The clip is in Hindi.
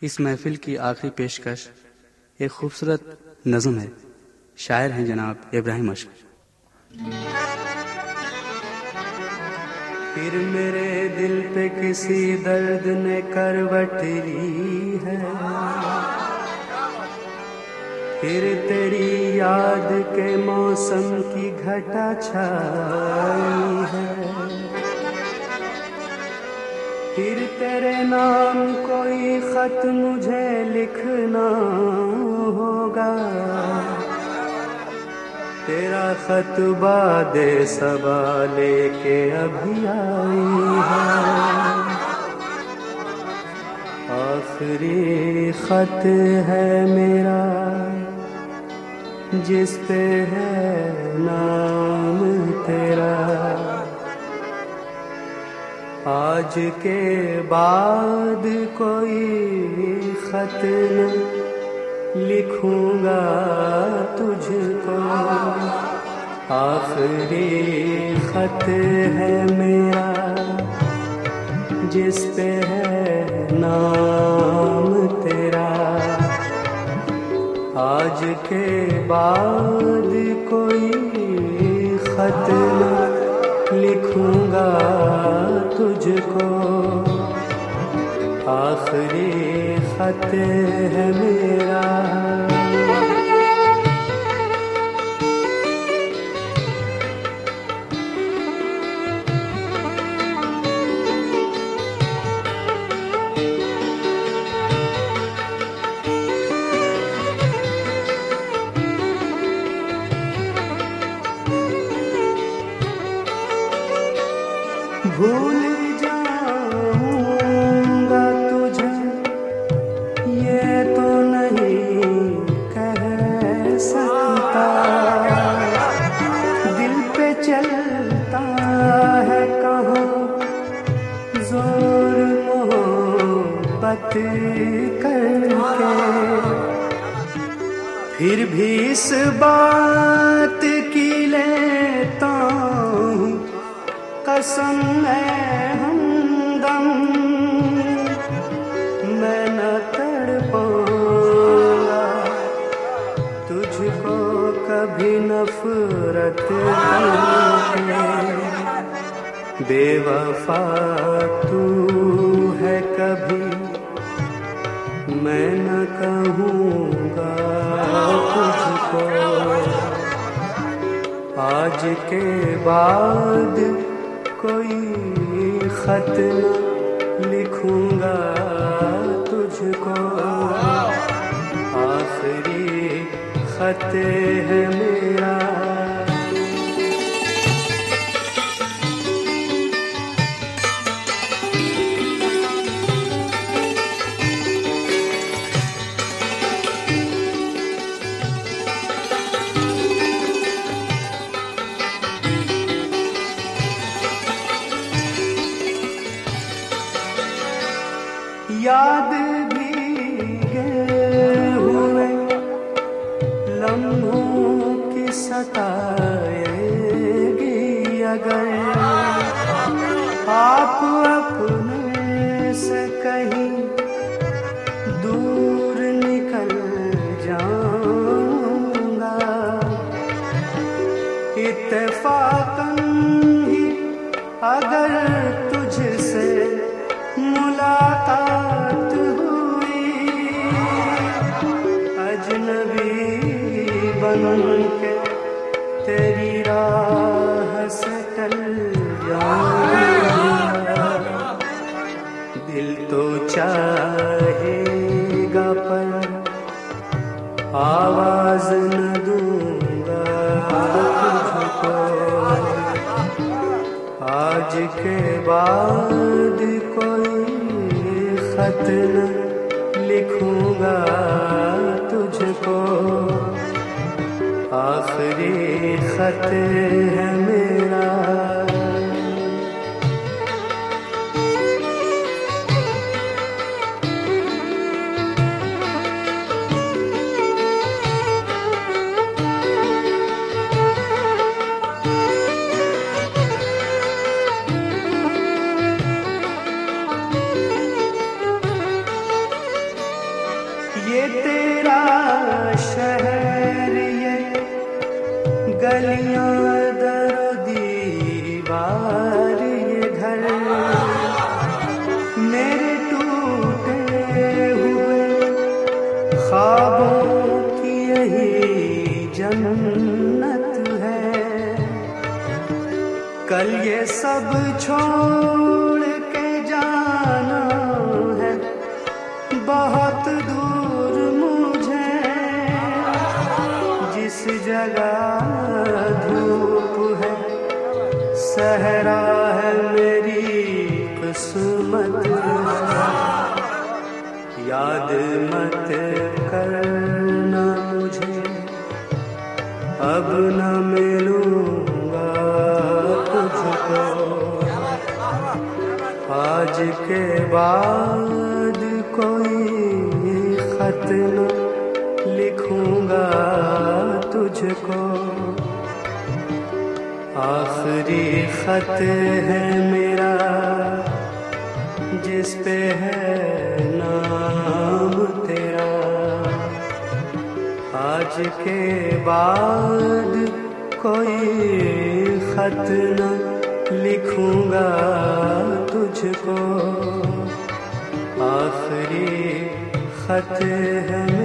इस महफिल की आखिरी पेशकश एक खूबसूरत नज़म है। शायर हैं जनाब इब्राहिम अशक। फिर मेरे दिल पे किसी दर्द ने करवट ली है, फिर तेरी याद के मौसम की घटा छाई है, फिर तेरे नाम कोई खत मुझे लिखना होगा, तेरा खत बादे सबा लेके अभी आई है। आखिरी खत है मेरा जिस पे है नाम तेरा, आज के बाद कोई खत न लिखूंगा तुझको। आखिरी खत है मेरा जिस पे है नाम तेरा, आज के बाद कोई खत न लिखूंगा तुझको। आखिरी खत है मेरा। भूल जाऊंगा तुझे ये तो नहीं कह सकता, दिल पे चलता है कहाँ जोर मोहब्बत करके। फिर भी इस बात की लेता हूँ कसम है हमदम, मैं न तड़पाऊंगा तुझको कभी नफरत करके। बेवफा तू है कभी मैं न कहूँगा तुझको। आज के बाद कोई खत न लिखूंगा तुझको। आखिरी खत है मेरा। याद भीगे हुए लम्हों की सताएगी अगर आप अपने से कहीं दूर निकल जाऊंगा। इत्तेफाकन ही अगर तुझसे मुलाकात हुई, अजनबी बन के तेरी राह से टल जाऊंगा। दिल तो चाहेगा पर आवाज न दूंगा तुझको। आज के बाद कोई खत न लिखूंगा तुझको। आखिरी खत है मेरा। ये तेरा शहर, ये गलियां दर दीवार, ये घर मेरे टूटे हुए ख्वाबों की यही जन्नत है। कल ये सब छोड़ के जाना है बहुत दूर मुझे, जिस जगह धूप है सहरा है मेरी किस्मत। याद मत करना मुझे, अब न मिलूंगा तुझको। आज के बाद कोई खत न लिखूंगा तुझको। आखिरी खत है मेरा जिस पे है नाम तेरा। आज के बाद कोई खत न लिखूंगा तुझको। आखिरी खत है